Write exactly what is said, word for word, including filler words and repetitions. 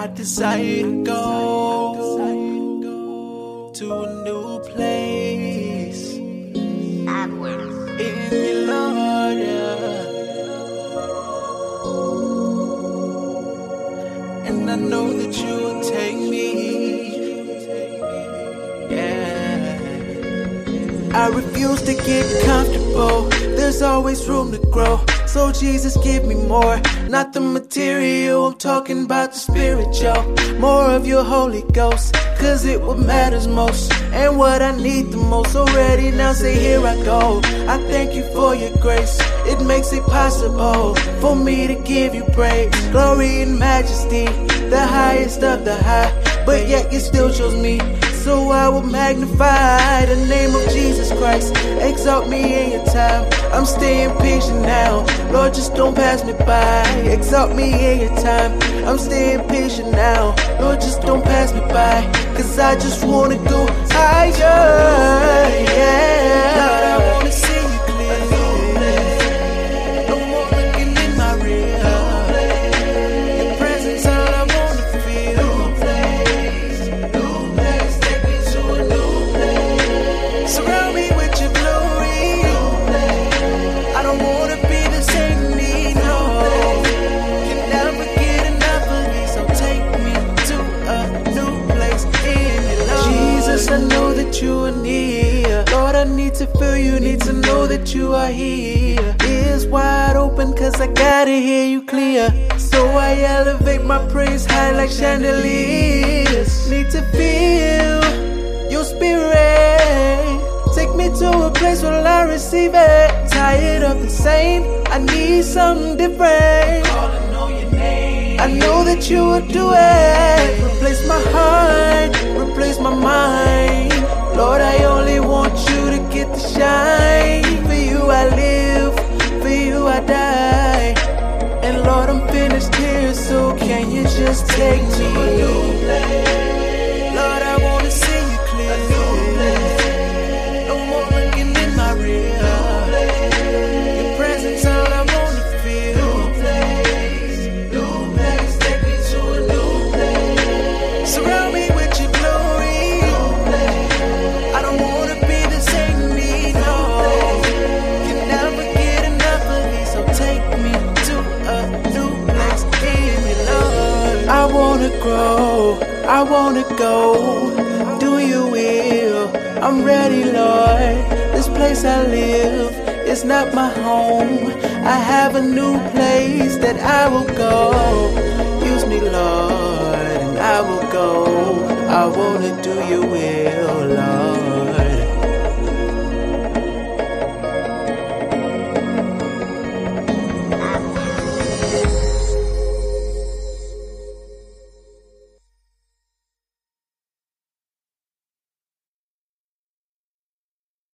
I desire to go to a new place in your Lord, yeah. And I know that you will take me, yeah. I refuse to get comfortable, there's always room to grow. So Jesus, give me more, not the material, I'm talking about the spiritual. More of your Holy Ghost, cause it what matters most, and what I need the most. Already now say here I go. I thank you for your grace, it makes it possible for me to give you praise. Glory and majesty, the highest of the high, but yet you still chose me. So I will magnify the name of Jesus Christ. Exalt me in your time, I'm staying patient now. Lord, just don't pass me by. Exalt me in your time, I'm staying patient now. Lord, just don't pass me by, cause I just wanna go higher, yeah. Lord, I wanna see you clearly, no more looking in my rear. Your presence, all I wanna feel. Surround me with your glory, I don't wanna be the same me, no. Can never get enough of me, so take me to a new place in your love. Jesus, I know that you are near. Lord, I need to feel you, need to know that you are here. Ears wide open, cause I gotta hear you clear. So I elevate my praise high like chandeliers. Need to feel your spirit, take me to a place where I receive it. Tired of the same, I need something different. Calling on your name, I know that you will do it. Replace my heart, replace my mind. Lord, I only want you to get the shine. For you I live, for you I die. And Lord, I'm finished here, so can you just take me? Lord, I wanna see you clearly, no more looking in my rear. Your presence, all I wanna feel. Take me to a new place. Surround me with your glory, I don't wanna be the same me, no. Can never get enough of me, so take me to a new place in your love. I wanna grow, I wanna go, do your will, I'm ready, Lord. This place I live is not my home, I have a new place that I will go. Use me, Lord, and I will go. I wanna do your will, Lord.